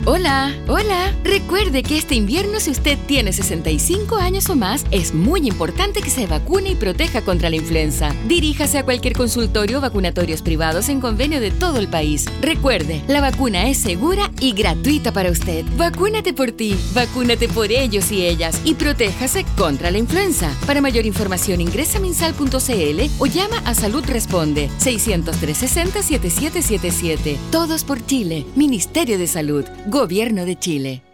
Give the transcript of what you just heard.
Hola, hola. Recuerde que este invierno, si usted tiene 65 años o más, es muy importante que se vacune y proteja contra la influenza. Diríjase a cualquier consultorio o vacunatorios privados en convenio de todo el país. Recuerde, la vacuna es segura y gratuita para usted. Vacúnate por ti, vacúnate por ellos y ellas y protéjase contra la influenza. Para mayor información ingresa a minsal.cl o llama a Salud Responde 600-360-7777. Todos por Chile. Ministerio de Salud. Gobierno de Chile.